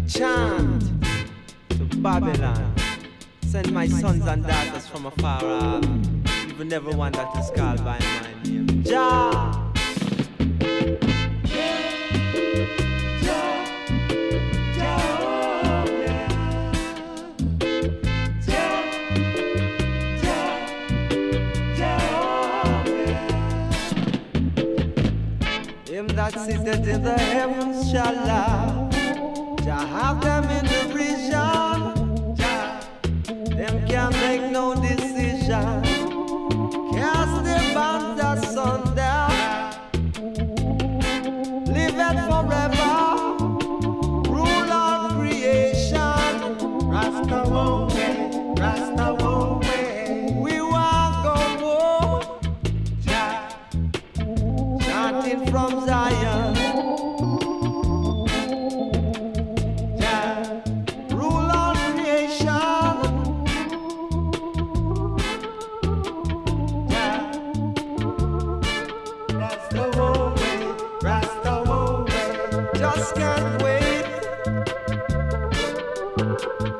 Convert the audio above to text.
chant to Babylon. Send my sons and daughters from afar off. Even never one that is called by my name. Jah. Him that sitteth in the heavens shall laugh. Jah have them in the vision. Jah, them can't make no decision. Cast their bonds asunder. Live it forever. Rule on creation. Rasta won't wait. Rasta won't wait. We want go home. Jah, chanting from Zion. Jah, rule on creation. Jah, Rasta won't wait. Rasta won't wait. Just can't wait.